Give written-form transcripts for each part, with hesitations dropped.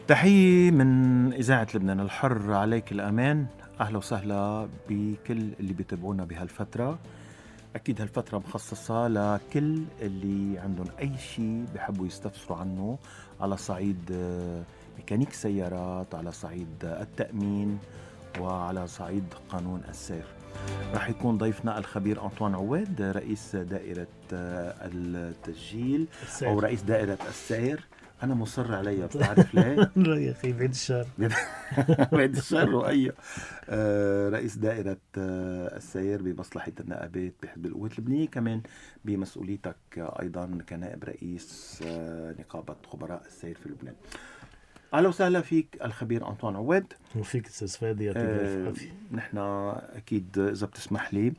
تحية من إذاعة لبنان الحر، عليك الأمان. أهلا وسهلا بكل اللي بيتابعونا بهالفترة. أكيد هالفترة مخصصة لكل اللي عندهم أي شيء بيحبوا يستفسروا عنه على صعيد ميكانيك سيارات، على صعيد التأمين، وعلى صعيد قانون السير. رح يكون ضيفنا الخبير أنطوان عواد، رئيس دائرة التسجيل أو رئيس دائرة السير. أنا مصر عليها، بتعرف ليه؟ لا يا أخي، بعيد الشر. بعيد الشر. وأي رئيس دائرة السير بمصلحة النقابات بحزب القوات اللبنانية، كمان بمسؤوليتك أيضا كنائب رئيس نقابة خبراء السير في لبنان. أهلا وسهلا فيك الخبير أنطوان عواد. وفيك أستاذ فادي، يعطيك ألف عافية. نحن أكيد إذا بتسمح لي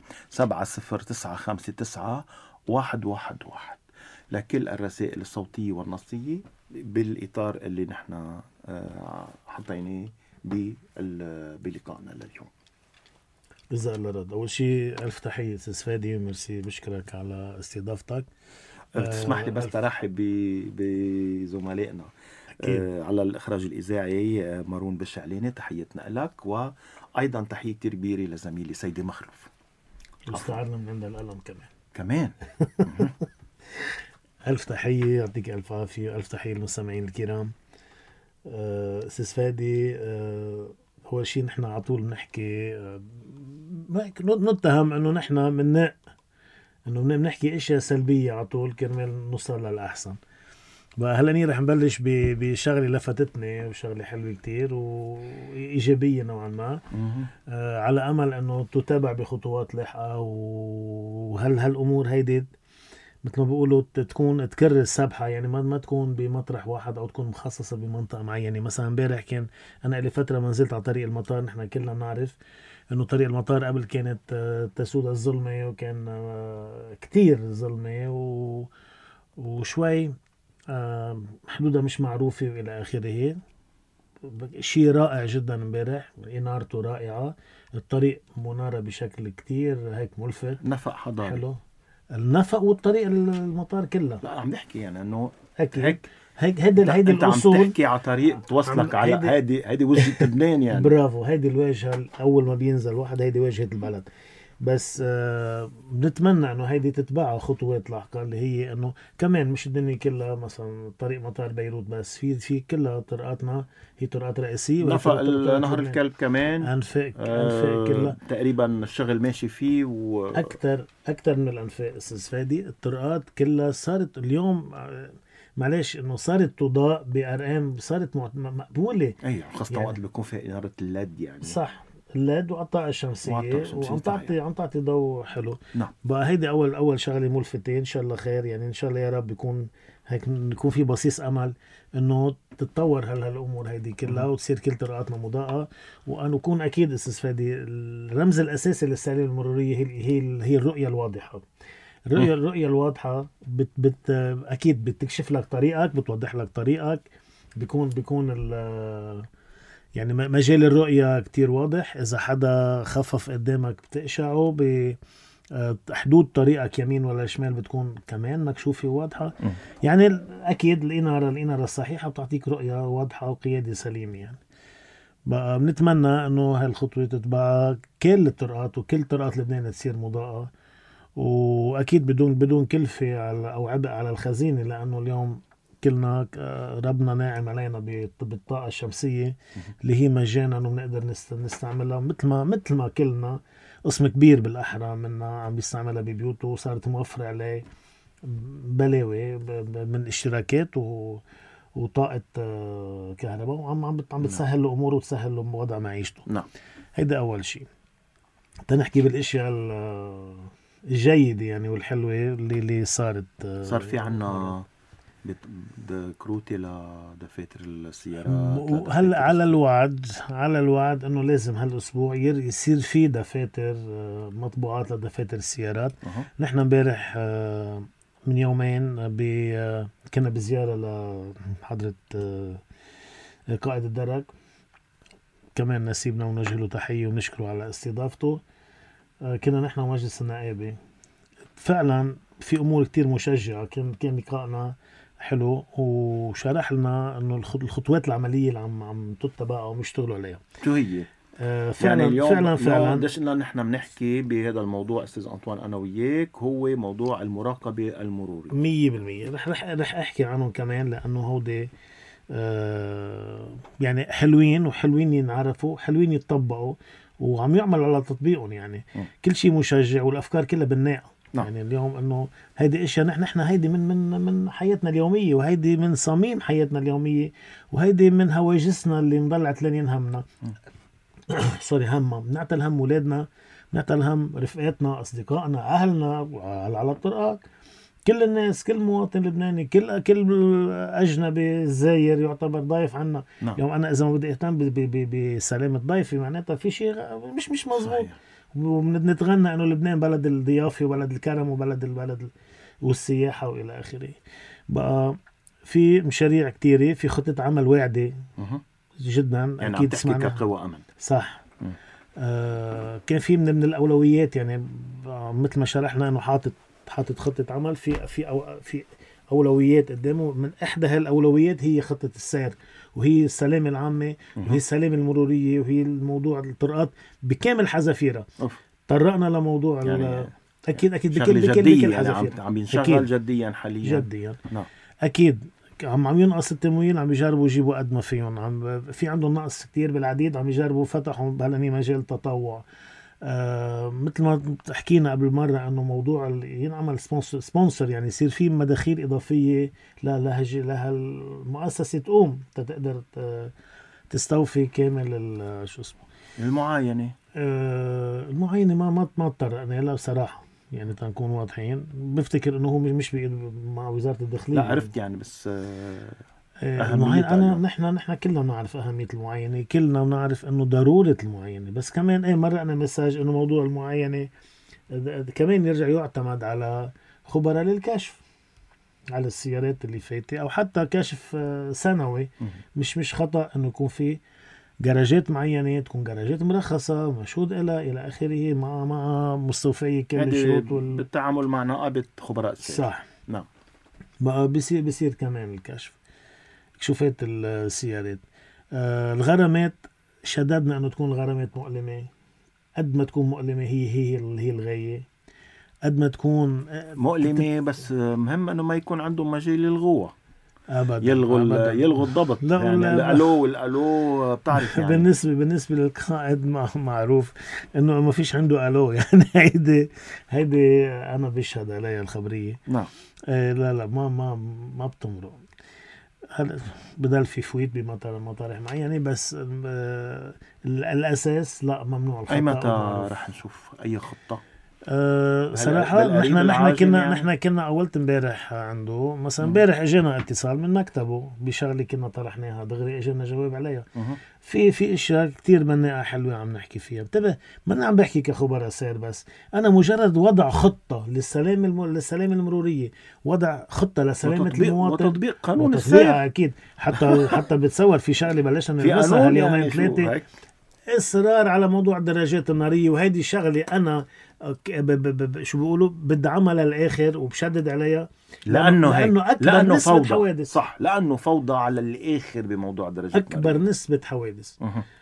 70959111 لكل الرسائل الصوتية والنصية بالإطار اللي نحن حطيناه بلقائنا لليوم. جزاك الله رد. أول شيء ألف تحية أستاذ فادي، ميرسي، بشكرك على استضافتك. بتسمح لي بس ترحب بزملائنا على الإخراج الإذاعي مارون بالشعلاني، تحيتنا لك، وأيضا تحية كتير كبيرة لزميلي سيدي مخلوف. استعرنا من عند القلم كمان. ألف تحية، يعطيك ألف عافية، ألف تحية للمستمعين الكرام. أستاذ فادي، أول شيء نحن على طول بنحكي، نتهم إنه نحن إنه بنحكي أشياء سلبية على طول كرمال نوصل للأحسن. هلأني رح نبلش بشغلة لفتتني، وشغلة حلوة كتير وإيجابية نوعا ما، على أمل أنه تتابع بخطوات لاحقة، وهل هالأمور هيدي مثل ما بيقولوا تكرر السبحة، يعني ما تكون بمطرح واحد أو تكون مخصصة بمنطقة معينة. مثلا امبارح كان أنا لي فترة ما نزلت على طريق المطار. نحن كلنا بنعرف إنه طريق المطار قبل كانت تسود الظلمة، وكان كتير ظلمة وشوي حدودها مش معروفة وإلى آخره. شيء رائع جدا امبارح، إنارته رائعة، الطريق منارة بشكل كتير هيك ملفت، نفق حضاري حلو النفق، والطريق المطار كلها. لا عم نحكي يعني انه هيك هيدي الأصول. عم تحكي على طريق توصلك على هيدي وجهة لبنان يعني. برافو، هيدي الواجهة أول ما بينزل واحد، هيدي واجهة البلد. بس بنتمنى انه هيدي تتبع خطوات لاحقه، اللي هي انه كمان مش الدنيا كلها مثلا طريق مطار بيروت بس، في كلها طرقاتنا هي طرقات رئيسيه، نفق نهر الكلب كمان، انفاق كلها تقريبا الشغل ماشي فيه اكثر من الانفاق استاذ فادي. الطرقات كلها صارت اليوم معلش انه صارت تضاء بارقام صارت مقبوله. اي خاصه يعني وقت بيكون في اناره الليد يعني. صح، الليد وقطع الشمسية وعم تعطي ضوء حلو. نعم. بقى هيدي أول شغلة ملفتة، إن شاء الله خير، يعني إن شاء الله يا رب يكون هيك، يكون في بصيص أمل إنه تتطور هالأمور هيدي كلها وتصير كل طرقاتنا مضاءة، وأن يكون أكيد أستاذ فادي الرمز الأساسي للسلامة المرورية هي الرؤية الواضحة. الرؤية الواضحة أكيد بتكشف لك طريقك، بتوضح لك طريقك، بيكون يعني مجال الرؤية كتير واضح. إذا حدا خفف قدامك بتقشعه، بحدود طريقك يمين ولا شمال بتكون كمان مكشوفة وواضحة. يعني أكيد الإنارة الصحيحة بتعطيك رؤية واضحة وقيادة سليمة. يعني بقى بنتمنى أنه هالخطوة تتبع كل الطرقات، وكل طرقات لبنان تصير مضاءة، وأكيد بدون كلفة أو عبء على الخزينة، لأنه اليوم كلنا ربنا ناعم علينا بالطاقة الشمسية اللي هي مجانا وبنقدر نستعملها مثل ما كلنا قسم كبير بالأحرى منا عم بيستعملها ببيوته، وصارت موفرة عليه بلاوي من اشتراكات وطاقة كهرباء، وعم بتسهل له أموره وتسهل له وضع معيشته. نعم. هيدا أول شيء. تنحكي بالاشياء الجيدة يعني والحلوة اللي صار في عنا كروتي لدفاتر السيارات. هلا على الوعد انه لازم هالاسبوع يصير في دفاتر مطبوعات لدفاتر السيارات. نحن امبارح من يومين كنا بزيارة لحضرة قائد الدرك، كمان نسيبنا ونوجه له تحية ونشكره على استضافته. كنا نحن ومجلس النائبة، فعلا في امور كتير مشجعة. كان لقائنا حلو، وشرح لنا انه الخطوات العمليه اللي عم تتبع او يشتغلوا عليها. شو هي؟ فعلا يعني اليوم فعلا قديش قلنا نحن بنحكي بهذا الموضوع استاذ انطوان انا وياك، هو موضوع المراقبه المروريه 100%. رح احكي عنهم كمان، لانه هودي يعني حلوين ينعرفوا، حلوين يتطبقوا، وعم يعمل على تطبيقهم يعني. كل شيء مشجع والافكار كلها بناءه. يعني اليوم انه هيدي اشياء نحن هيدي من حياتنا اليوميه، وهيدي من صميم حياتنا اليوميه، وهيدي من هواجسنا اللي مضل عتلانين همنا. سوري، همها بنعتل هم اولادنا، بنعتل هم رفقاتنا، اصدقائنا، اهلنا على الطرقات. كل الناس، كل مواطن لبناني، كل اجنبي زاير يعتبر ضيف عنا. يوم انا اذا ما بدي اهتم بسلامه ضيفي، معناتها في شيء مش مزبوط. وبنتغنى انه لبنان بلد الضيافه وبلد الكرم وبلد والسياحه والى اخره. بقى في مشاريع كتيره، في خطه عمل واعده جدا. يعني اكيد سمعنا كقوى امن، صح. كان في من الاولويات، يعني مثل ما شرحنا انه حاطط خطه عمل في اولويات قدامه. من احدى هالاولويات هي خطه السير، وهي السلامه العامه، وهي السلامه المروريه، وهي الموضوع الطرقات بكامل حذافيرها. طرقنا لموضوع يعني اكيد بكل حذافيرها، عم ينشغل جديا حاليا. جديا اكيد. عم ينقص التمويل، عم يجربوا يجيبوا قد ما فيهم. في عندهم نقص كتير بالعديد، عم يجربوا فتحوا بهالني مجال تطوع. مثل ما حكينا قبل مرة انه موضوع ينعمل سبونسر، يعني يصير في مداخيل اضافية لها المؤسسة تقوم تقدر تستوفي كامل شو اسمه المعاينة. المعاينة ما اضطرقنا لها بصراحة، يعني تنكون واضحين. بفتكر انه هو مش مع وزارة الداخلية. لا عرفت يعني، بس أهمية نحن كلنا بنعرف أهمية المعاينة، كلنا بنعرف إنه ضرورة المعاينة. بس كمان مرة أنا مساج إنه موضوع المعاينة كمان يرجع يعتمد على خبراء للكشف على السيارات اللي فايتة، أو حتى كشف سنوي. مش خطأ إنه يكون في جراجات معينة، تكون جراجات مرخصة مشهود إلى آخره، مع مستوفية كل الشروط بالتعامل مع نقابة خبراء السير. صح. نعم. بقى بيصير كمان الكشف، كشوفات السيارات. الغرامات شددنا انه تكون الغرامات مؤلمة. قد ما تكون مؤلمة هي الغاية. قد ما تكون مؤلمة، بس مهم انه ما يكون عندهم مجال للغوة. أبداً يلغوا الضبط. لا يعني الالو بتعرف يعني. بالنسبة للقائد معروف انه ما فيش عنده الو يعني. هيدي انا بشهد عليها الخبرية. نعم. لا ما بتمرق. هلا بدل في فويت بمطارح معينة، بس الأساس لا، ممنوع الخطأ. أي متى رح نشوف أي خطة؟ صراحة نحن كنا أولت امبارح عنده مثلا. امبارح اجينا اتصال من مكتبه بشغلة كنا طرحناها، دغري اجينا جواب عليها. في اشياء كتير بناءة حلوة عم نحكي فيها. انتبه، ما عم بحكي كخبراء سير بس، انا مجرد وضع خطة للسلامة المرورية، وضع خطة لسلامة المواطن وتطبيق قانون السير. اكيد. حتى بتصور في شغلة بلشنا نلبسها هاليومين ثلاثة، اصرار على موضوع الدراجات النارية. وهيدي شغلة انا شو بيقولوا بدعمها للآخر وبشدد عليها، لأنه أكبر نسبة حوادث. صح، لأنه فوضى على الآخر بموضوع درجة أكبر نسبة حوادث.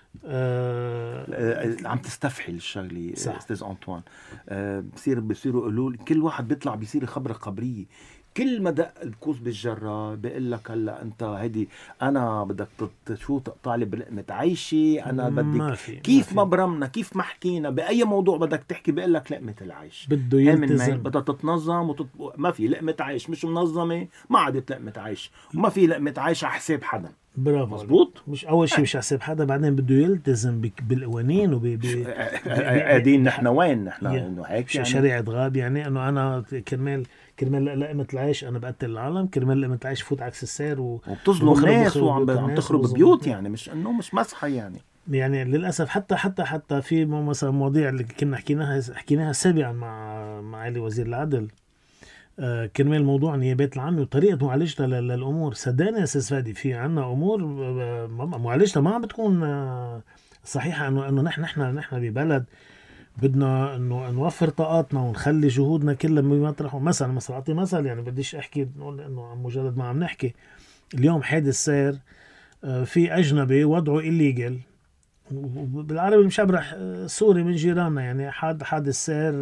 عم تستفحل الشغلة أستاذ أنطوان. بصيروا يقولوا كل واحد بيطلع بيصير خبرة خبرية. كل ما دق الكوس بالجرة بيقول لك هلا انت هيدي انا بدك شو تقطع لي بلقمة عيشي، انا بدك كيف ما برمنا، كيف ما حكينا باي موضوع بدك تحكي بيقول لك لقمة العيش بده يلتزم، بدها تتنظم ما في لقمة عيش مش منظمة، ما عادت لقمة عيش، وما في لقمة عيش على حساب حدا. برافو، مزبوط. مش اول شيء مش على حساب حدا، بعدين بده يلتزم بالقوانين قاعدين نحن وين نحن انه هيك يعني شريعة غاب. يعني انه انا كرمال لقمة العيش انا بقتل العالم، كرمال لقمة العيش فوت عكس السير وبتظلم ناس وعم تخرب بيوت. يعني مش انه مش مسحة يعني للاسف. حتى في مثلا مواضيع اللي كنا حكيناها سابقا مع علي وزير العدل، كرمال موضوع النيابات العامة وطريقة معالجتها للأمور. صدقني يا أستاذ فادي، في عنا أمور معالجتها ما عم بتكون صحيحة. إنه نحن ببلد بدنا انه نوفر طاقاتنا ونخلي جهودنا كلها بمطرح. مثلا اعطي مثل، يعني بديش احكي نقول انه مجرد ما عم نحكي. اليوم حادث سير، في اجنبي وضعه illegal، بالعربي مش عبرح، سوري من جيراننا، يعني حادث سير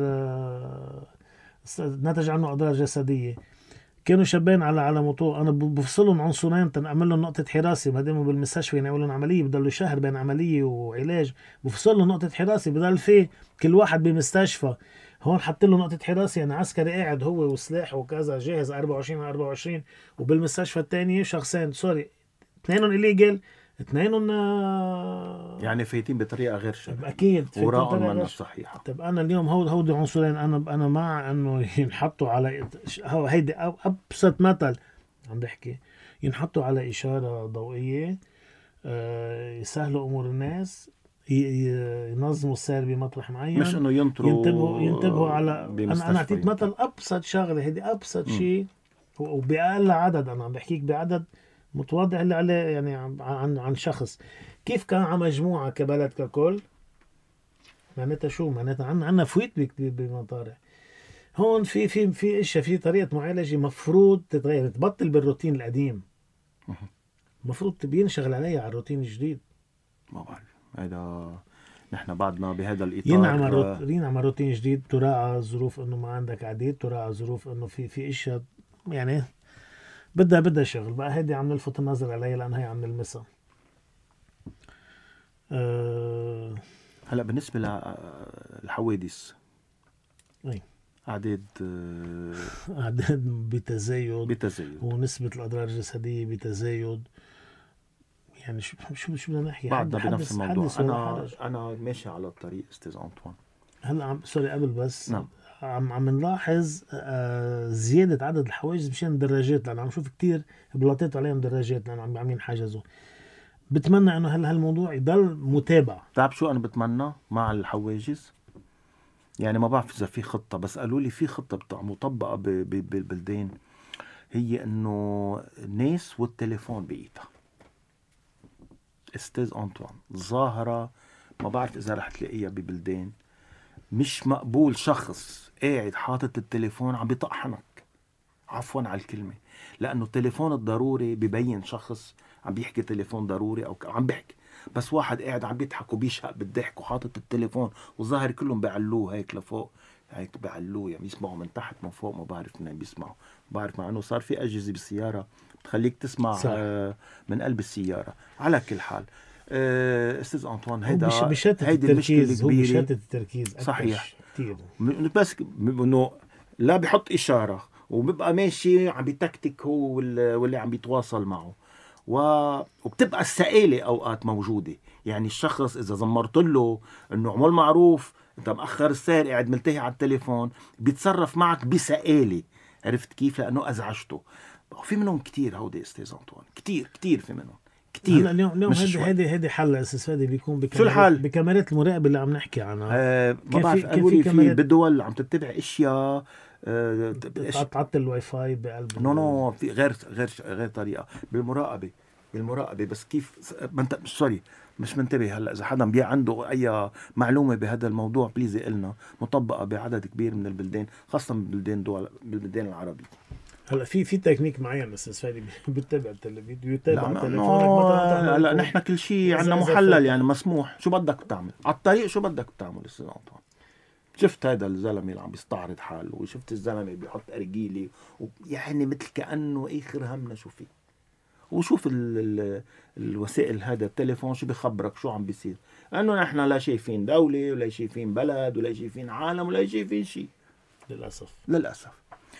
نتج عنه اضرار جسديه. كانوا شابين على موتور، انا بفصلهم عنصرين تنعمل لهم نقطه حراسه، ما دام بالمستشفى ينعملوا لهم عمليه بضلوا شهر بين عمليه وعلاج، بفصل لهم نقطه حراسه، بضل في كل واحد بمستشفى. هون حط له نقطه حراسه، يعني عسكري قاعد هو وسلاح وكذا جاهز 24 على 24، وبالمستشفى الثانيه شخصين سوري اثنينهم الليجل، اثنينهم يعني فايتين بطريقه غير شرعيه، اكيد وراءهم منا صحيحه. طب انا اليوم هودي عنصرين، انا مع انه ينحطوا على هيدي ابسط مثل عم بحكي، ينحطوا على اشاره ضوئيه، يسهلوا امور الناس، ينظموا السير بمطرح معين، مش انه ينطروا على انا اعطيت مثل ابسط شغله، هيدي ابسط شيء، وباقل عدد. انا عم بحكيك بعدد متواضع اللي عليه، يعني عن شخص. كيف كان على مجموعه كبلد ككل، معناتها شو معناتها عندنا فويت بمطارح. هون في اشياء، في طريقه معالجه مفروض تتغير، تبطل بالروتين القديم، مفروض بينشغل عليها على الروتين الجديد. ما بعرف هذا، نحن بعدنا بهذا الاطار ينعمل روتين جديد، تراعى ظروف انه ما عندك عديد، تراعى ظروف انه في اشياء يعني بدها شغل بقى. هيدي عم نلفت النظر عليها لان هي عم نلمسها. هلا بالنسبه للحوادث، اي اعداد بتزايد ونسبه الاضرار الجسديه بتزايد. يعني شو بدنا نحكي، بعدنا بنفس الموضوع. انا ماشي على الطريق استاذ انطوان. هلا سوري قبل بس، نعم. عم نلاحظ زياده عدد الحواجز مشان الدراجات، لان عم شوف كتير بلاطات عليهم دراجات لان عم ينحجزوا. بتمنى انه هالموضوع يضل متابع. تعرف شو انا بتمنى مع الحواجز؟ يعني ما بعرف اذا في خطه، بس قالوا لي في خطه مطبقه بالبلدان، هي انه الناس والتليفون بايدها. استاذ انطوان، ظاهره ما بعرف اذا رح تلاقيها ببلدان. مش مقبول شخص قاعد حاطط التليفون عم بيطحنك، عفوا على الكلمه، لانه التليفون الضروري ببين شخص عم بيحكي تليفون ضروري او عم بيحكي، بس واحد قاعد عم بيضحك وبيشهق بالضحك وحاطط التليفون، والظاهر كلهم بيعلوه هيك لفوق، هيك بيعلوه، يعني بيسمعوا من تحت من فوق، ما بعرف منين بيسمعوا. بعرف مع انه صار في اجهزه بالسياره بتخليك تسمع من قلب السياره. على كل حال استاذ انطوان، هيدي المشكله الكبيره، بشتت التركيز صحيح كثير. بس انه لا بيحط اشاره وبيبقى ماشي عم بيتكتك هو واللي عم بيتواصل معه، وبتبقى السائله اوقات موجوده. يعني الشخص اذا زمرت له انه عمل معروف انت مأخر السير قاعد ملتهي على التليفون، بيتصرف معك بسائله. عرفت كيف؟ لانه ازعجته. في منهم كتير هودي استاذ انطوان، كتير في منهم كتير. اليوم هيدي حل اساس فادي بيكون شو الحل؟ بكاميرات المراقبه اللي عم نحكي عنها. ما بعرف، قالوا لي في بالدول عم تتبع اشياء تعطل الواي فاي بقلب نو في غير طريقه بالمراقبه. بس كيف ما انت مش منتبه. هلا اذا حدا عنده اي معلومه بهذا الموضوع بليز يقلنا، مطبقه بعدد كبير من البلدان، خاصه بالبلدان العربيه. هلا في تكنيك معين استاذ فادي بيتبع تليفونك مثلا. هلا نحن كل شيء عندنا محلل، يعني مسموح. شو بدك بتعمل على الطريق، شو بدك بتعمل استاذ انطوان. شفت هذا الزلمه اللي عم بيستعرض حاله، وشفت الزلمه اللي بيحط ارجيله، يعني مثل كانه اخر همنا شو فيه. وشوف الوسائل، هذا التليفون شو بيخبرك شو عم بيصير، لانه نحن لا شايفين دوله ولا شايفين بلد ولا شايفين عالم ولا شايفين شيء للاسف.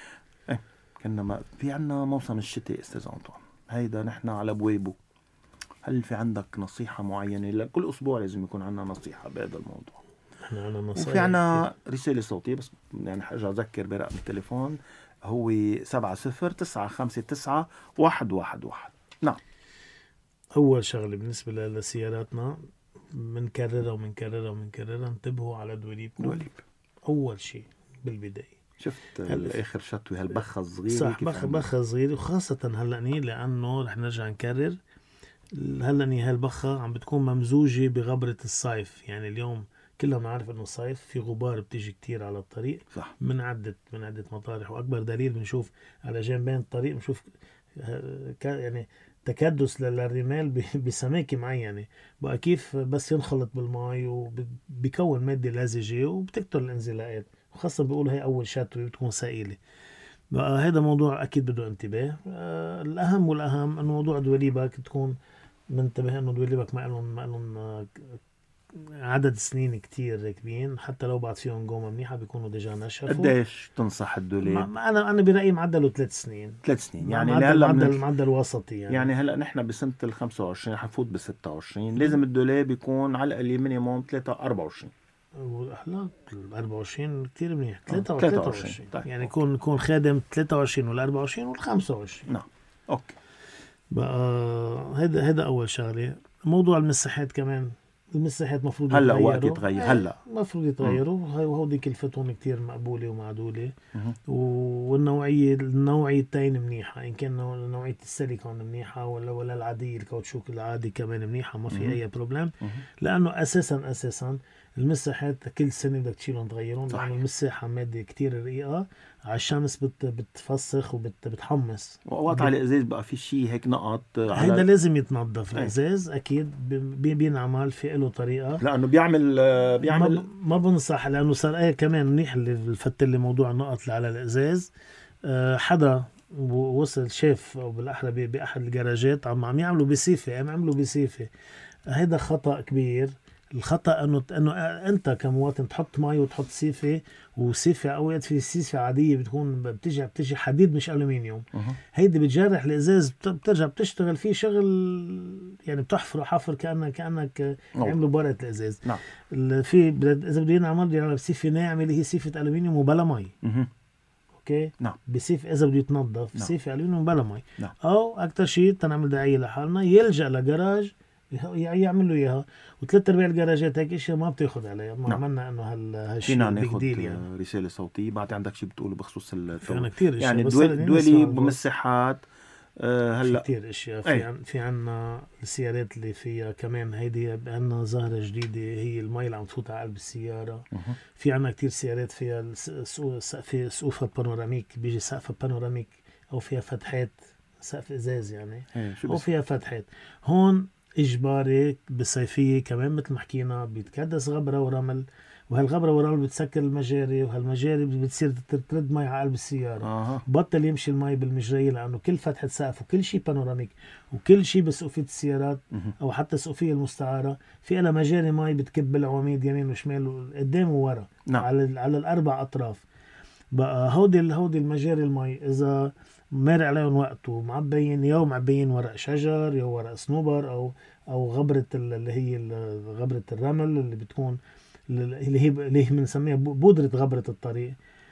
كنا في عنا موسم الشتاء استاذ انطوان، هيدا نحن على ابوابه. هل في عندك نصيحه معينه؟ كل اسبوع لازم يكون عنا نصيحه بهذا الموضوع. وفي عنا رساله صوتيه، بس يعني حاجه اذكر برقم التليفون، هو 70-959-111. نعم. اول شغله بالنسبه لسياراتنا منكررها انتبهوا على دواليبكم. اول شيء بالبدايه. شفت اخر شتوي هالبخه الصغيره، صح، بخه صغيره، وخاصه هلا لانه رح نرجع نكرر هلا هالبخه عم بتكون ممزوجه بغبره الصيف. يعني اليوم كلنا بنعرف انه الصيف في غبار بتيجي كتير على الطريق صح. من عدة مطارح، واكبر دليل بنشوف على جانبين الطريق بنشوف يعني تكدس للرمال بسماكة معينة بقى، كيف بس ينخلط بالماء وبيكون مادة لزجة وبتقتل الانزلاقات، وخاصة بيقولوا هي أول شتوة بتكون سائلة. بقى هذا موضوع أكيد بده انتباه. الأهم والأهم إنه موضوع دواليبك تكون منتبه إنه دواليبك ما لهم عدد سنين كتير راكبين، حتى لو بعد فيهم قومة منيحة بيكونوا ديجا نشفوا. قديش تنصح الدولاب؟ أنا برأيي معدله 3 سنين. 3 سنين يعني معدل وسطي يعني هلا نحن بسنة ال 25 حنفوت ب 26، لازم الدولاب يكون على الأقل مينيموم 24. لا 24 كتير منيح. 23 طيب. يعني يكون خادم 23 وال 24 وال 25. نعم اوكي. بقى هذا اول شغله. موضوع المساحات كمان، المساحات مفروض هلا وقت يتغير، هلا مفروض يتغيروا، وهودي كلفتهم كتير مقبوله ومعدوله. النوعيتين منيحه، ان كان نوعيه السيليكون منيحه ولا العاديه الكاوتشوك العادي كمان منيحه، ما في اي بروبلم. لانه اساسا المساحات كل سنه بدك تشيلهم تغيرهم، لانه المساحه ماده كتير رقيقه على الشمس بتفسخ وبتحمص. وقت على الازاز بقى في شيء هيك نقط هيدا لازم يتنظف. الازاز اكيد بينعمل في له طريقه، لانه بيعمل ما بنصح، لانه صار كمان منيح اللي فتل موضوع النقط اللي على الازاز. حدا وصل شاف او بالاحرى باحد الجراجات عم يعملوا بسيفه. هيدا خطا كبير. الخطأ انه انت كمواطن تحط مي وتحط سيفه، وسيفه اوقات في سيفه عاديه بتجي حديد مش الومنيوم. هيدي بتجرح الازاز، بترجع بتشتغل فيه شغل، يعني بتحفره حفر كانك عملوا برقه الازاز. نعم. اذا بده ينعمل بسيفه ناعمه اللي هي سيفه الومنيوم وبلا مي. اوكي. نعم. بسيف اذا بده يتنظف. نعم. سيفه الومنيوم بلا مي. نعم. او اكثر شيء تنعمل داعيه لحالنا يلجا لجراج يعمل له اياها، وثلاث ارباع الجراجات هيك اشياء ما بتاخذ عليها. ما عملنا انه هالشيء فينا ناخذ يعني. رساله صوتيه. بعد عندك شيء بتقوله بخصوص فينا كثير اشياء، يعني دولي بمساحات هلا كثير اشياء. في عنا السيارات اللي فيها كمان هيدي عنا ظاهره جديده، هي المي اللي عم تفوت على قلب السياره. في عنا كثير سيارات فيها في سقوفها بانوراميك، بيجي سقفها بانوراميك او فيها فتحات، سقف ازاز يعني، او فيها فتحات. هون إجباري بالصيفية كمان مثل ما حكينا بيتكدس غبرة ورمل، وهالغبرة والرمل بتسكر المجاري، وهالمجاري بتصير ترد مي على قلب السيارة. بطل يمشي المي بالمجرية، لأنه كل فتحة سقف وكل شيء بانوراميك وكل شيء بسقوفية السيارات أو حتى السقوفية المستعارة في لها مجاري مي بتكب العواميد يمين وشمال قدام وورا. نعم. على الأربع أطراف. بقى هودي المجاري المي إذا مار عليهم وقت ومعبيين، يا معبيين ورق شجر يا ورق صنوبر او غبرة اللي هي غبرة الرمل اللي بتكون اللي هي بنسميها بودرة غبرة الطريق،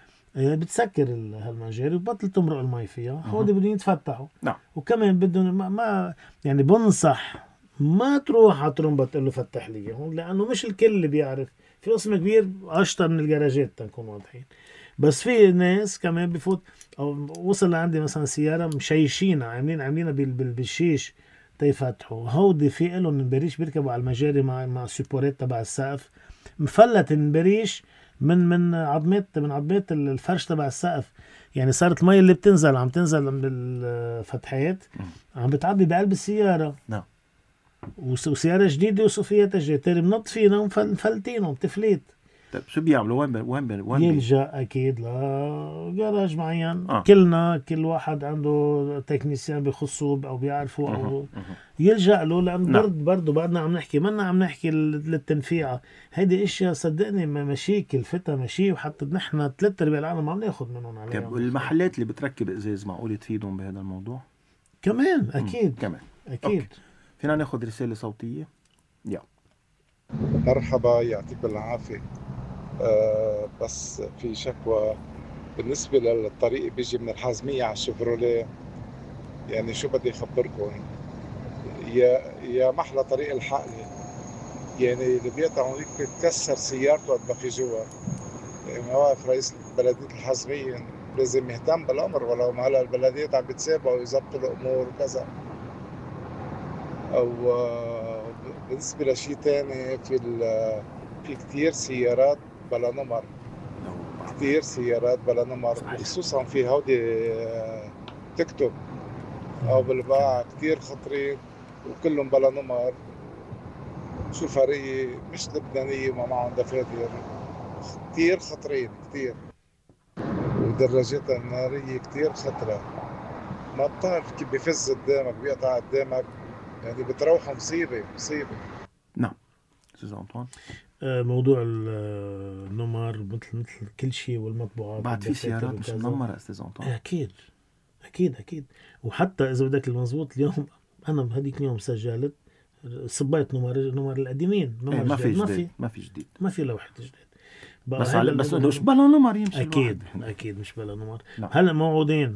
بتسكر هالمجاري وبطل تمرق المي فيها. هودي بدهم يتفتحوا. نعم. وكمان بدهم ما يعني بنصح ما تروح على ترمبة تقول له فتح لي هون، لانه مش الكل اللي بيعرف. في قسم كبير اشطر من الجراجات تنكون واضحين، بس في ناس كمان بفوت او وصل لعندي مثلا سياره مشيشينها عاملينها بالشيش تيفتحوا. هودي في لهم نبريش بيركبوا على المجاري مع سيبورات تبع السقف، مفلت النبريش من عظمات الفرش تبع السقف. يعني صارت المي اللي عم تنزل بالفتحات عم بتعبي بقلب السياره. نعم. وسياره جديده وسقفيتها جديده منطفينها ومفلتينهم تفليت. طيب شو بيعملوا؟ وين يلجأ أكيد لجراج معين. كل واحد عنده تكنيسيان بخصه أو بيعرفه أو يلجأ له، لأن برضو بعدنا عم نحكي للتنفيعة. هيدي إشياء صدقني مشاكل فتها مشي، وحتى نحن 3 أرباع العالم عم ناخد منهم عليهم. طيب المحلات اللي بتركب إزاز معقول تفيدهم بهذا الموضوع؟ كمان أكيد. أكيد. فينا ناخد رسالة صوتية؟ مرحبا، يعطيكم العافية. بس في شكوى بالنسبة للطريق بيجي من الحازمية على الشيفروليه. يعني شو بدي أخبركم، يا محلى طريق الحقلي. يعني اللي بيقطع هونيك بتكسر سيارته قد ما في جوا. يعني واقف رئيس بلدية الحازمية لازم يهتم بالأمر، ولو ما هلا البلديات عم بتسابقوا ويظبطوا الأمور وكذا. أو بالنسبة لشيء تاني، في كتير سيارات بلا نمر، كتير سيارات بلا نمر، خصوصا في هودي تيك توك او بالباع كتير خطرين وكلهم بلا نمر، شوفرية مش لبنانية وما معهم دفاتر، كتير خطرين كتير، ودراجتها النارية كتير خطرة، ما بتعرف كيف بفز قدامك بيقطع قدامك، يعني بتروحوا مصيبة. نعم استاذ انطوان. موضوع النمر مثل كل شيء والمطبوعات بعد في والدفاتر سيارات مش وكذا. منمرة استاذ انطوان. اكيد وحتى اذا بدك المضبوط اليوم انا بهديك اليوم سجلت صبيت نمر القديمين، نمر ما في جديد، ما في جديد، ما في لوحة جديد. بس انه مش بلا نمر يمشي اكيد مش بلا نمر. نعم. هلا موعودين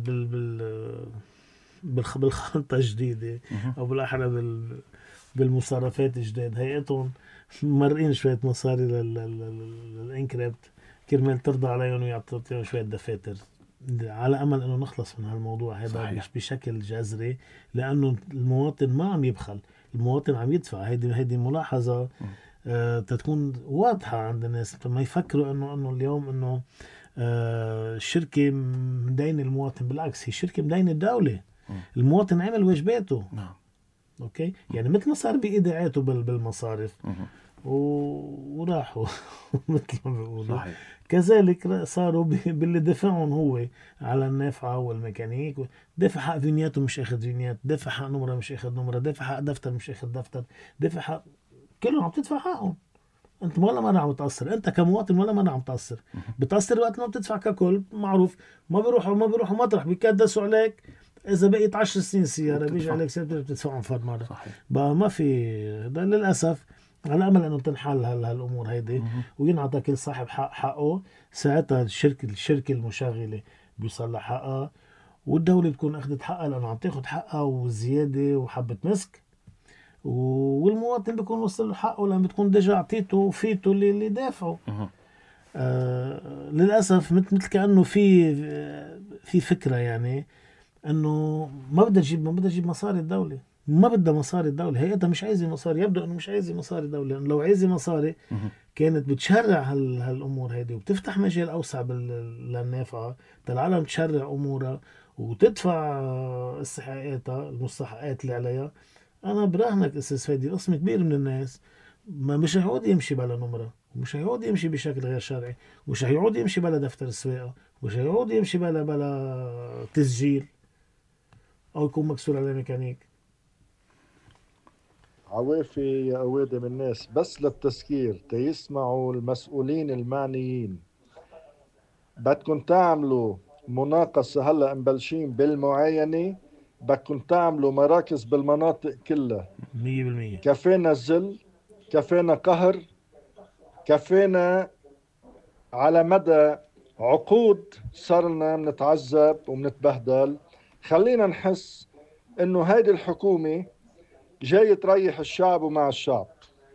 بالخلطة الجديدة او بالاحرى بالمصارفات الجديد، هيئتهم مرقين شوية مصاري للانكريبت كرمال ترضى عليهم ويعطيهم شوية دفاتر، على امل انه نخلص من هالموضوع هذا بشكل جذري، لانه المواطن ما عم يبخل، المواطن عم يدفع. هيدي ملاحظة تكون واضحة عند الناس، ما يفكروا انه اليوم انه الشركة مدين المواطن، بالعكس هي الشركة مدين الدولة. المواطن عمل واجباته. اوكي يعني مثل ما صار بايداعاته بالمصارف وراحوا مثل ما بيقولوا، كذلك صاروا باللي دفعهم هو على النافعة والميكانيك، دفع حق فينيات ومش اخذ فينيات، دفع حق نمرة مش اخذ نمرة، دفع حق دفتر مش اخذ دفتر، دفع حق، كلهم عم تدفع حقهم. انت ولا مرة عم تقصر، انت كمواطن ولا مرة عم تقصر، بتقصر وقت ما بتدفع ككل معروف. ما بيروحوا مطرح بيكدسوا عليك، اذا بقيت 10 سنين سيارة بيجي عليك سنة بتدفعهم فرد مرة. بقى ما في ده للأسف. على أمل أنه تنحل هالأمور هيدي وينعطى كل صاحب حقه، ساعتها الشركة المشغلة بيصلح حقها، والدولة بتكون أخذت حقها لأنه عم تاخد حقها وزيادة وحبة مسك، والمواطن بيكون وصل له حقه لأن بتكون ديجا أعطيته وفيته اللي دافعه. للأسف مثل كأنه في فكرة يعني أنه ما بدها تجيب مصاري الدولة، ما بدها مصاري الدولة، هيئتها مش عايزة مصاري، يبدو أنه مش عايزة مصاري الدولة، لأنه لو عايزة مصاري كانت بتشرع هالأمور هيدي وبتفتح مجال أوسع للنافعة العالم، تشرع أمورها وتدفع استحقاقاتها، المستحقات اللي عليها. أنا براهنك أستاذ فادي قسم كبير من الناس مش هيعود يمشي بلا نمرة، ومش هيعود يمشي بشكل غير شرعي، ومش هيعود يمشي بلا دفتر السواقة، ومش هيعود يمشي بلا تسجيل أو يكون مكسور عليه ميكانيك. عوافي يا أوادم الناس، بس للتذكير تيسمعوا المسؤولين المعنيين، بدكم تعملوا مناقصة هلأ مبلشين بالمعاينة، بدكم تعملوا مراكز بالمناطق كلها 100%. كفانا الذل، كفانا قهر، كفانا على مدى عقود صرنا منتعذب ومنتبهدل. خلينا نحس انه هيدي الحكومة جاي تريح الشعب ومع الشعب.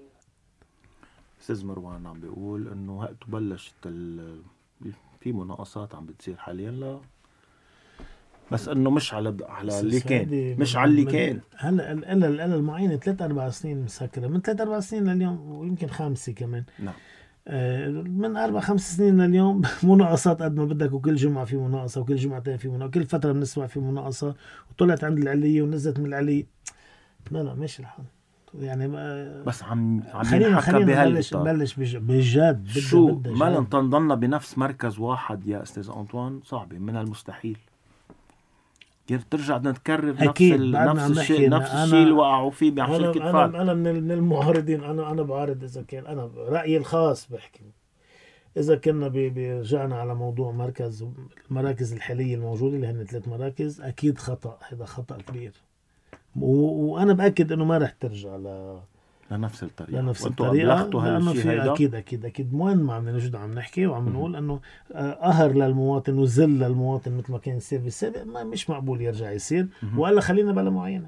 استاذ مروان عم بيقول انه وقت بلشت في مناقصات عم بتصير حاليا، لا بس انه مش على اللي كان، مش على اللي كان. هلا المعاينة 3-4 سنين مسكرة، من 3-4 سنين لليوم ويمكن 5 كمان. نعم. من 4-5 سنين لليوم مناقصات قد ما بدك، وكل جمعة في مناقصة، وكل جمعتين في مناقصة، كل فترة بنسمع في مناقصة، وطلعت عند العلية ونزلت من العلية. لا ماشي الحال يعني. بس عم خلينا نبلش بجد. شو ما نضلنا بنفس مركز واحد يا استاذ انطوان، صعبة من المستحيل ترجع نتكرر نفس الشيء اللي وقعوا فيه مع شركة فال. أنا من المعارضين، أنا بعارض إذا كان أنا رأيي الخاص بحكي، إذا كنا برجعنا على موضوع المراكز الحالية الموجودة اللي هن 3 مراكز، أكيد خطأ، هذا خطأ كبير، وأنا بأكد إنه ما رح ترجع لنفس الطريقة، لأنه في أكيد مو ما عم نجد عم نحكي وعم نقول أنه قهر للمواطن وذل للمواطن مثل ما كان يصير بالسابق، ما مش مقبول يرجع يصير، وقال خلينا بلا معينة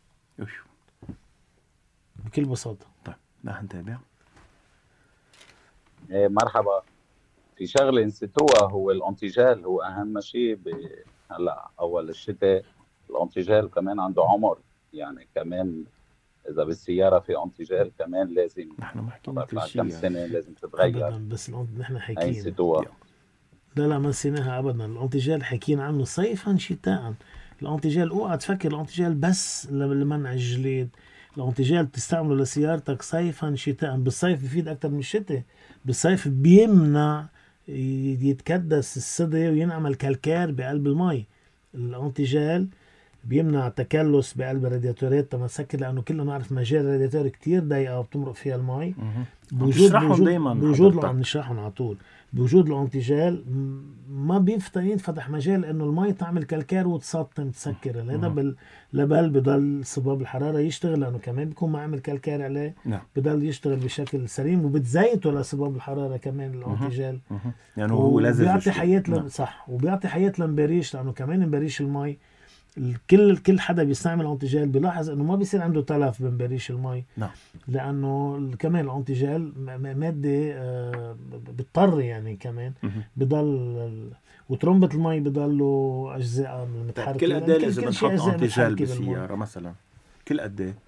بكل بساطة. طيب نحن نتابع. مرحبا. في شغله نسيتوها، هو الانتيجال هو اهم شيء هلا اول الشتاء. الانتيجال كمان عنده عمر، يعني كمان اذا بالسياره في انتيجال كمان لازم نحن ما حكينا بعد كل كم شيء سنه لازم تتغير. ابدا، بس نحن هاي حكينا نسيتوها. لا ما نسيناها ابدا. الانتيجال حكينا عنه صيفا شتاء. الانتيجال اوعى تفكر الانتيجال بس لمنع الجليد. الانتيجال بتستعمله لسيارتك صيفا شتاء. بالصيف بفيد اكثر من الشتاء. بالصيف بيمنع يتكدس الصدى وينعمل كالكير بقلب المي. الانتيجال بيمنع تكلس بقلب الرادياتورات تما تسكر، لانه كلنا نعرف مجال الرادياتور كتير ضيقه وبتمرق فيها المي. بنشرحهم دايما بوجود عم نشرحهم على طول. بوجود الانتيجال ما ينفتح مجال انه المي تعمل كالكير وتسطم تسكر. هذا لبال بضل صباب الحراره يشتغل، لانه كمان بيكون ما عمل كالكير عليه. نعم. بضل يشتغل بشكل سليم وبتزيته لسباب الحراره كمان الانتيجال. يعني هو لازم بيعطي حياه صح، وبيعطي حياه لمبريش، لانه كمان مبريش المي كل حدا بيستعمل انتيجال بيلاحظ انه ما بيصير عنده تلف بمبريش المي. نعم. لانه كمان الانتيجال ماده بتضطر يعني كمان بضل، وترمبة المي بضلوا اجزاء متحركه. كل قد ايه لازم نحط انتيجال بالسياره مثلا؟ كل قد ايه؟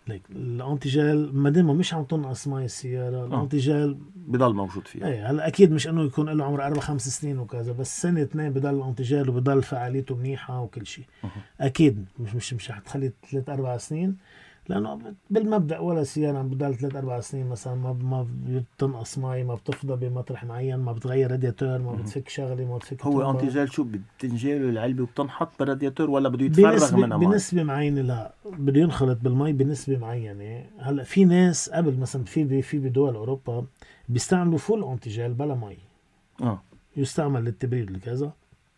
الانتيجال ما دام مش عم تنقص مي السياره الانتيجال بضل موجود فيها. ايه هلا اكيد مش انه يكون له عمر 4-5 سنين وكذا، بس سنه 2 بضل الانتيجال وبضل فعاليته منيحه وكل شيء. اكيد مش رح تخلي 3-4 سنين، لانه بالمبدا ولا سياره عم بضل 3-4 سنين مثلا ما بتنقص مي، ما بتفضى بمطرح معين، ما بتغير رادياتور، ما بتفك شغله، ما بتفك هو انتيجال شو بتنجيله العلبه وبتنحط بالرادياتور ولا بده يتفرغ منها مي؟ بنسبه معينه. لا بده ينخلط بالمي بنسبه معينه. هلا في ناس قبل مثلا في بدول اوروبا بيستعملوا فول انتيجال بلا مي. يستعمل للتبريد لكذا،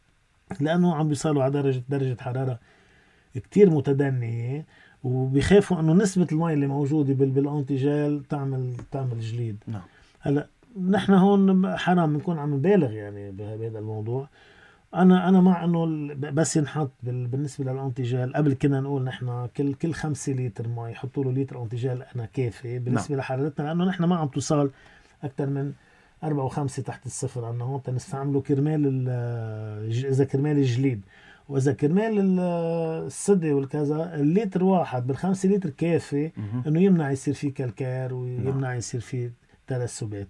لانه عم بيصلوا على درجه حراره كتير متدنيه، وبيخافوا انه نسبه المي اللي موجوده بالانتيجال تعمل جليد. نعم. هلا نحن هون حرام نكون عم نبالغ يعني بهذا الموضوع. انا مع انه بس ينحط بالنسبه للانتيجال. قبل كنا نقول نحن كل 5 لتر مي يحطوا له لتر انتيجال انا كافي بالنسبه لحرارتنا، لانه نحن ما عم توصل اكثر من 4 و5 تحت الصفر. عنا هون تنستعمله كرمال اذا كرمال الجليد، واذا كرمال الصدى والكذا اللتر واحد بال5 لتر كافي انه يمنع يصير فيه كالكير ويمنع يصير فيه ترسبات.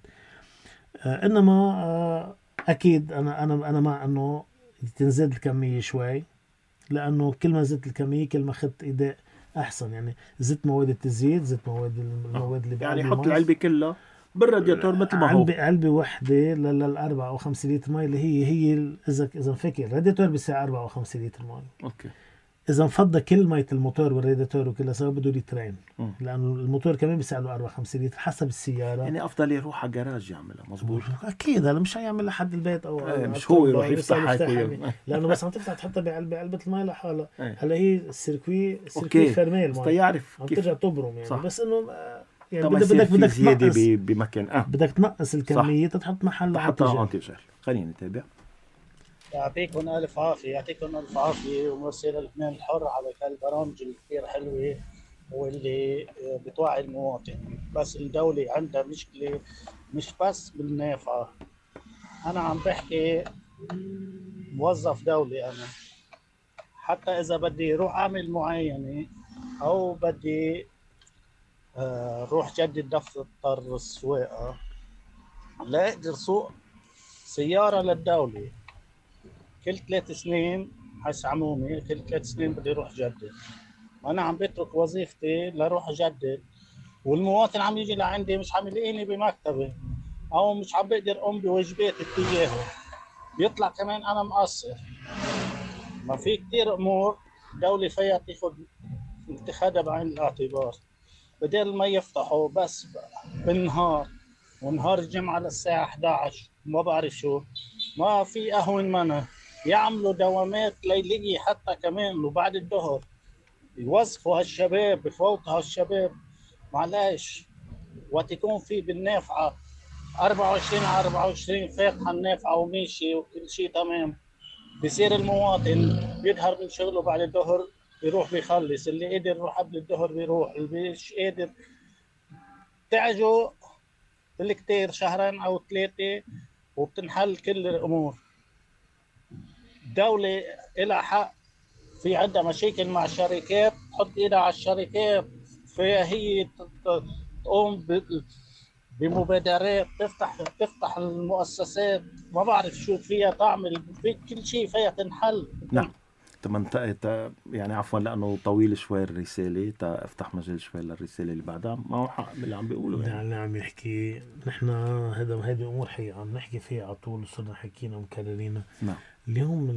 انما اكيد انا مع انه تنزيد الكميه شوي، لانه كل ما زدت الكميه كل ما اخذت اداء احسن. يعني زدت مواد التزييت، زدت المواد اللي يعني حط العلبه كلها بالرادياتور مثل ما هو. علبه وحده لل4 أو 5 لتر مي، اللي هي اذا فكر الرادياتور بيسع 4 أو 5 لتر مي. اوكي. اذا انفضى كل ميه الموتور والرادياتور وكلها سوا بده لترين، لانه الموتور كمان بيسع له 4-5 لتر حسب السياره. يعني افضل يروح على جراج يعملها. مظبوط. اكيد هلا مش هيعمل لحد البيت او مش هو يروح يفتح لانه بس عم تفتح تحطها بعلبه المي لحالها. هلا هي السيركوي فرميل مي يعرف عم ترجع تبرم يعني. صح. بس انه يعني بدك زياده بمكان بدك تنقص الكميه تحط محلها انتيجال. خلينا نتابع. يعطيكم الف عافيه ومرسل الاثنين الحر على هالبرامج الكثير حلوه واللي بتوعي المواطن. بس الدوله عندها مشكله مش بس بالنافعه. انا عم بحكي موظف دولي، انا حتى اذا بدي اروح اعمل معاينه او بدي روح جدد دفتر السواقه، لا اقدر سوق سياره للدوله كل 3 سنين. حس عمومي كل 3 سنين بدي اروح جدد. انا عم بترك وظيفتي لروح اجدد، والمواطن عم يجي لعندي مش عم يلاقيني بمكتبي، او مش عم بقدر اقوم بواجباتي تجاهه. بيطلع كمان انا مقصر. ما في كثير امور الدوله فيها تاخذ اتخاذها بعين الاعتبار. بدل ما يفتحوا بس بالنهار ونهار الجمعه للساعه 11 ما بعرف شو، ما في اهون منها يعملوا دوامات ليليه حتى كمان وبعد الظهر يوظفوا هالشباب، بفوتوا هالشباب. معلش وقت يكون في بالنافعه 24/24 فاتحه النافعه وماشي وكل شيء تمام، بصير المواطن بيظهر من شغله بعد الظهر بيروح بيخلص. اللي قادر يروح قبل الظهر بيروح، اللي مش قادر تعجوا بالكتير 2 أو 3 وبتنحل كل الامور. الدولة لها حق، في عندها مشاكل مع الشركات تحط ايدها على الشركات فهي تقوم بمبادرات، تفتح المؤسسات، ما بعرف شو فيها تعمل، في كل شيء فيها تنحل. نعم. يعني عفوا لانه طويل شوي الرساله، افتح مجال شوي للرساله اللي بعدها. ما هو حق باللي عم بيقولوا يعني. اللي عم يحكي نحن هيدي امور حقيقة عم نحكي فيها على طول، صرنا حكينا ومكررين. نعم. اليوم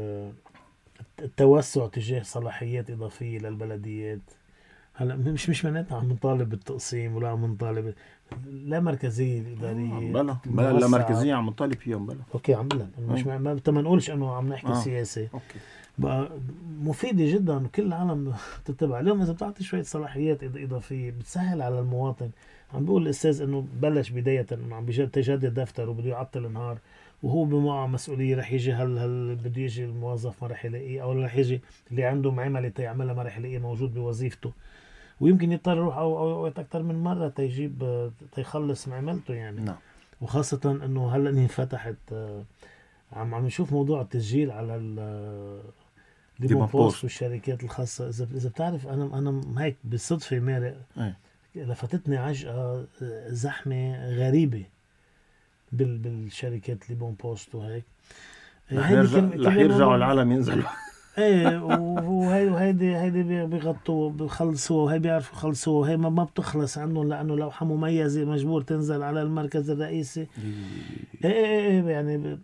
التوسع تجاه صلاحيات اضافيه للبلديات، هلا مش معناتها عم نطالب بالتقسيم ولا عم نطالب لا مركزيه الاداريه بلا لا مركزيه عم نطالب فيهم بلا. اوكي عم بلا مش ما نقولش انه عم نحكي سياسه. اوكي بقى مفيده جدا وكل العالم تتبع. اليوم اذا بتعطي شويه صلاحيات اضافيه بتسهل على المواطن. عم بيقول الاستاذ انه بلش بدايه انه عم بيجدد دفتر وبده يعطل النهار، وهو بموقع مسؤوليه رح يجي هل بده يجي الموظف ما رح يلاقيه، او رح يجي اللي عنده عمله تيعملها ما رح يلاقيه موجود بوظيفته، ويمكن يضطر يروح او اكثر من مره تيجيب تيخلص عملته يعني. نعم. وخاصه انه هلا انفتحت عم نشوف موضوع التسجيل على ليبون بوست والشركات الخاصه. اذا بتعرف انا هيك بالصدفه مارق لفتتني عجقه زحمه غريبه بالشركات ليبون بوست وهيك. رح يرجعوا العالم ينزلوا. ايه وهيدي بيغطوا بخلصوا، وهي بيعرفوا يخلصوا، وهي ما بتخلص عنهم لانه لوحه مميزه مجبور تنزل على المركز الرئيسي. ايه يعني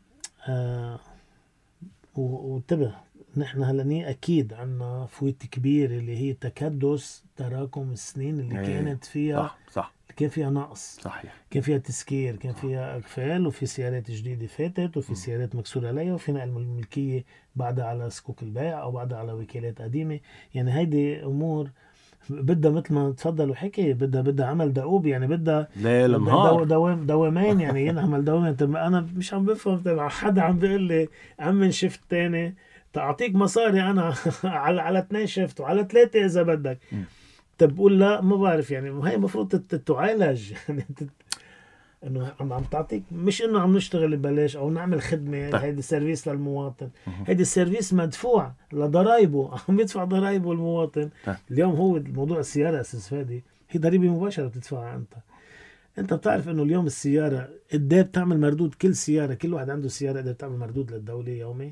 وانتبه نحن هلا اكيد عنا فويت كبير اللي هي تكدس تراكم السنين اللي كانت فيها صح كان فيها نقص. صحيح. كان فيها تسكير، كان فيها اقفال، وفي سيارات جديده فاتت، وفي سيارات مكسور عليها، وفي نقل الملكيه بعدها على صكوك البيع او بعدها على وكالات قديمه. يعني هيدي امور بدها مثل ما تفضل وحكي بدها عمل دؤوب يعني، بدها ليل نهار دوامين يعني ينعمل دوامين. انا مش عم بفهم حدا عم بيقول لي عم شفت تاني تعطيك مصاري انا على 2 شفت وعلى 3 اذا بدك. طب بقول لا ما بعرف يعني. هي المفروض تعالج يعني انه عم تعطيك، مش انه عم نشتغل ببلاش او نعمل خدمه. هيدي سيرفيس للمواطن، هيدي السيرفيس مدفوع لضرايبه، عم يدفع ضرايبه المواطن. اليوم هو موضوع السياره اساس فادي هي ضريبه مباشره بتدفعها انت بتعرف انه اليوم السياره قد ايه بتعمل مردود. كل سياره، كل واحد عنده سياره قد ايه بتعمل مردود للدوله يومي.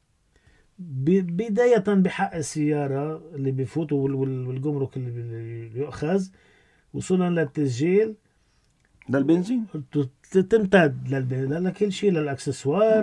بداية بحق السيارة اللي بيفوت والجمرك اللي بيؤخذ، وصولا للتسجيل للبنزين، تمتد لكل شيء، للأكسسوار،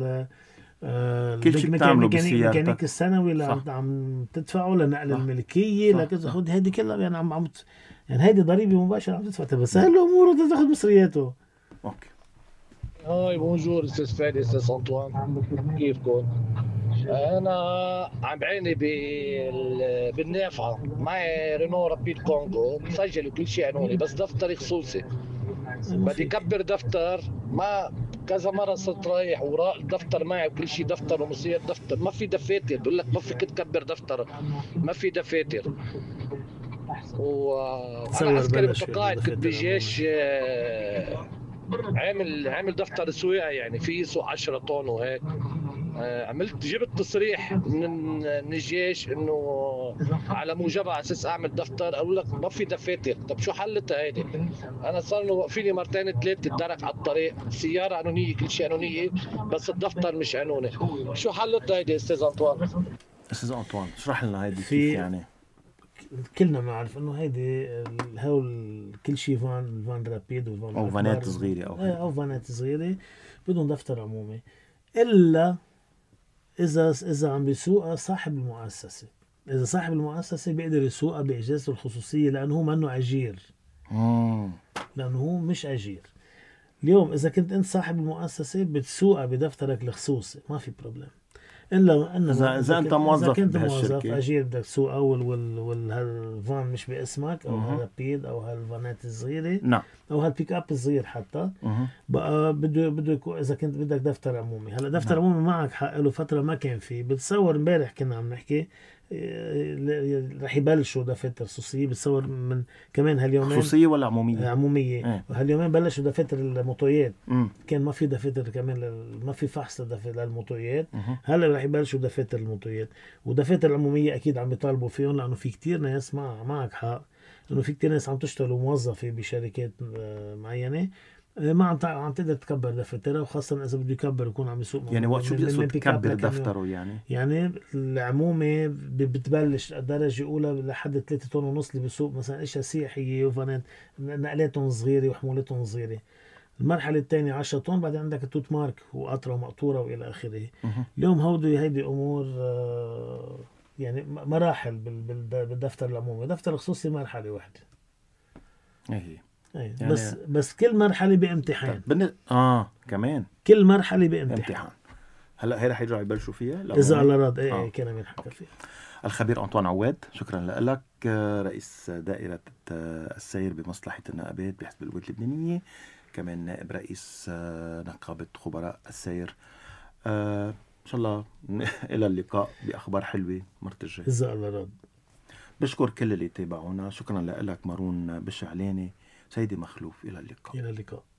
كل شيء بتعمله بالسيارة، الميكانيك السنوي اللي عم تدفعه لنقل الملكية لكذا. خد هيدي كلها يعني يعني هيدي ضريبة مباشرة عم تدفع. بس هل الأمور بدها تاخذ مصرياته. اوكي. هاي بونجور استاذ فادي، استاذ انطوان، كيفكم؟ انا عم بعيني بالنافعه، معي رينو رابيد كونغو مسجل وكل شيء قانوني، بس دفتري خصوصي. بدي كبر دفتر، ما كذا مره صرت رايح وراء الدفتر معي وكل شيء دفتر ومصير دفتر، ما في دفاتر. بقول لك ما فيك تكبر دفتر، ما في دفاتر. وانا عسكري متقاعد، كنت بالجيش، عامل دفتر سواقه يعني في يسوق 10 طن وهيك. جبت تصريح من الجيش انه على موجبها على اساس اعمل دفتر. اقول لك ما في دفاتر. طب شو حلتها هيدي؟ انا صار له واقفيني مرتين 3 الدرك على الطريق، السياره قانونيه كل شيء قانونيه بس الدفتر مش قانوني. شو حلتها هيدي استاذ انطوان؟ استاذ انطوان اشرح لنا هيدي كيف يعني. كلنا بنعرف انه هيدي هول كل شيء فان رابيد او فانات صغيره او فانات صغيره بدون دفتر عمومي، الا اذا عم بيسوقها صاحب المؤسسه. اذا صاحب المؤسسه بيقدر يسوقها باجازته الخصوصيه لانه هو منه اجير. لانه هو مش اجير. اليوم اذا كنت انت صاحب المؤسسه بتسوقها بدفترك الخصوصي ما في بروبليم. الا اذا انت موظف، اذا كنت موظف اجير بدك تسوق والفان مش باسمك، او هالرابيد او هالفانات الصغيره، نعم، او هالبيك اب الصغير حتى، بقى بده يكون اذا كنت بدك دفتر عمومي. هلا دفتر عمومي معك حق له فتره ما كان فيه. بتصور امبارح كنا عم نحكي رح يبلشوا دفاتر خصوصية. بتصور من كمان هاليومين خصوصية ولا عمومية؟ عمومية. هاليومين بلشوا دفاتر الموتويات. كان ما في دفاتر كمان ما في فحص للموتويات. هلا رح يبلشوا دفاتر الموتويات. ودفاتر العمومية أكيد عم يطالبوا فيهم، لأنه في كتير ناس معك حق إنه في كتير ناس عم تشتغل موظفة بشركات معينة ما عم تقدر تكبر دفترها، وخاصة إذا بده يكبر يكون عم يسوق. يعني وقت شو بيقصد تكبر دفتره؟ يعني العمومة بتبلش درجة أولى لحد 3 طن ونص اللي بيسوق مثلا إشياء سياحية وفنان نقلاتهم صغيرة وحمولتهم صغيرة. المرحلة الثانية 10 طن، بعدين عندك توت مارك وقطرة ومقطورة وإلى آخره. اليوم هيدي أمور يعني مراحل بالدفتر العمومي. دفتر الخصوصي مرحلة واحدة. يعني بس كل مرحلة بامتحان. كمان كل مرحلة بامتحان. هلا هي رح يرجعوا يبلشوا فيها إذا الله راد. كنا بنحكي فيها. الخبير أنطوان عواد، شكرا لك، رئيس دائرة السير بمصلحة النقابات بحزب القوات اللبنانية، كمان نائب رئيس نقابة خبراء السير. إن شاء الله إلى اللقاء بأخبار حلوة مرة الجاي إذا الله راد. بشكر كل اللي تابعونا. شكرا لك مارون بشعلاني، سيدي مخلوف. إلى اللقاء.